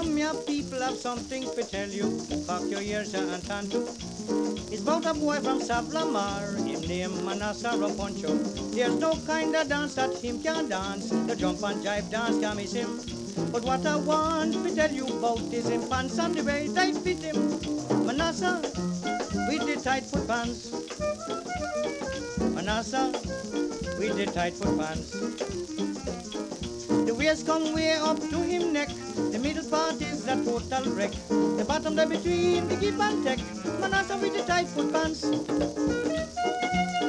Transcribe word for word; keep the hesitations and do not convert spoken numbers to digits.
come here, people have something to tell you. Cock your ears and turn to. It's about a boy from Savlamar, him name Manasseh Rapuncho. There's no kind of dance that him can dance. The jump and jive dance can miss him. But what I want to tell you about is him pants and the way they fit him. Manasseh with the tight foot pants. Manasseh with the tight foot pants. The waist come way up to him neck. The middle part is a total wreck. The bottom there between the give and take. Manasseh with the tight foot pants.